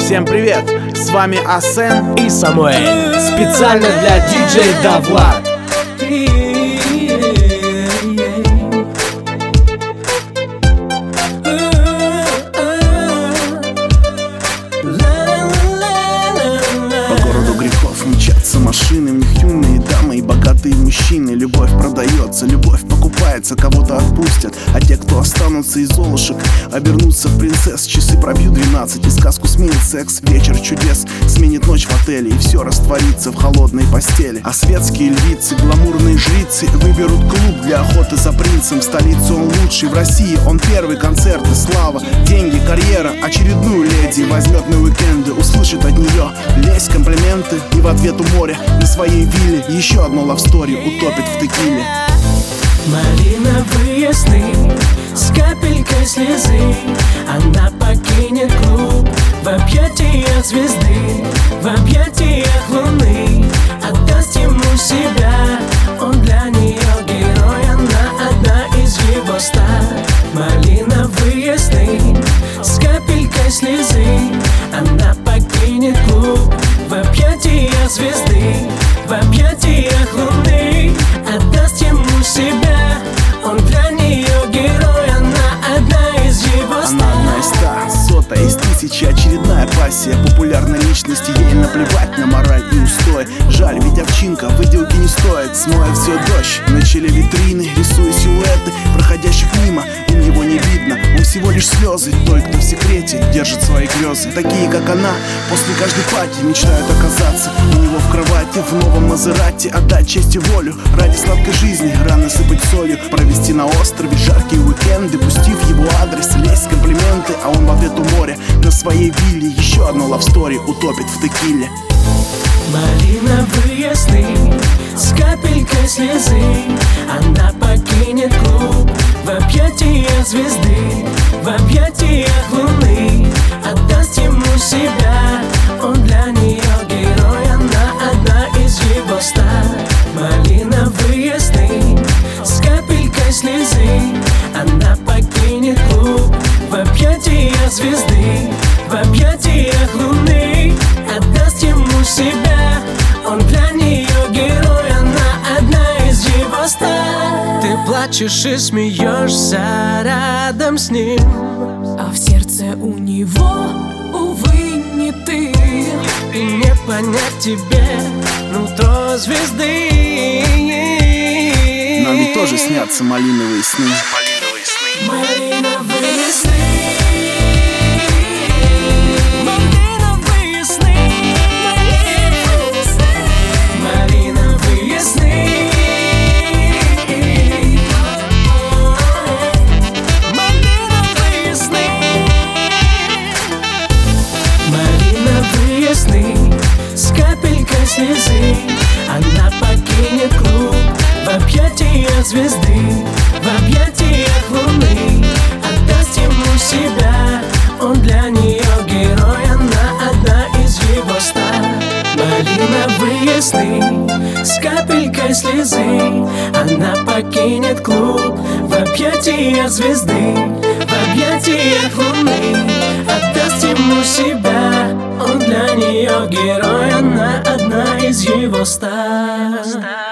Всем привет, с вами Асен и Самуэль. Специально для диджей Давлад. По городу грехов мчатся машины, в них юные дамы и богатые мужчины. Любовь продается, любовь покупается, кого-то отпустят, а те, кто останутся из золушек, обернутся в принцесс. Часы пробьют 12, и сказку сменит секс. Вечер чудес сменит ночь в отеле, и все растворится в холодной постели. А светские львицы, гламурные жрицы выберут клуб для охоты за принцем. В столице он лучший, в России он первый. Концерты, слава, деньги, карьера. Очередную леди возьмет на уикенды, услышит от нее лезть, комплименты, и в ответ у моря на своей вилле еще одно лавстори утопит в текиле. Малиновые сны с капелькой слезы. Она покинет клуб в объятиях звезды, в объятиях луны. Отдаст ему себя, он для нее герой, она одна из его стар. Малиновые сны с капелькой слезы. Она покинет клуб в объятиях звезды, в объятиях луны. Отдаст ему себя, он для нее герой, она одна из его стар. Она одна из 100, сотая из 1000, очередная пассия популярной личности. Ей наплевать на мораль и устой. Жаль, ведь овчинка выделки не стоит. Смоет все дождь, начали витрины, рисуя силуэты проходящих мимо. Им его не видно, он всего лишь слезы той, кто в секрете держит свои грезы. Такие, как она, после каждой пати мечтают оказаться у него в кровати, в новом Мазерати. Отдать честь и волю ради сладкой жизни, рано сыпать солью, провести на острове жаркие уикенды, пустив его адрес, лезть комплименты, а он в ответ у моря на своей вилле еще одно лавстори утопит в текиле. Малиновые сны с капелькой слезы. Она покинет клуб в объятиях звезды, в объятиях луны. Отдаст ему себя, он для нее герой, она одна из его стар. Малиновые сны с капелькой слезы. Она покинет клуб в объятиях звезды, в объятиях луны. Отдаст ему себя, он для нее герой, она одна из его стар. Ты плачешь и смеешься рядом с ним, а в сердце у него, увы, не ты. и не понять тебе нутро звезды. Нам ведь тоже снятся малиновые сны. Малиновые сны. Малиновые сны. Малиновые сны. Малиновые сны. Малиновые сны с капелькой слезы. Она покинет клуб в объятиях звезды, в объятиях луны. Отдаст ему себя, он для нее герой, она одна из его стар. Малиновые сны с капелькой слезы. Она покинет клуб в объятиях звезды, в объятиях луны. Отдаст ему себя, он для нее герой, она одна из его стар.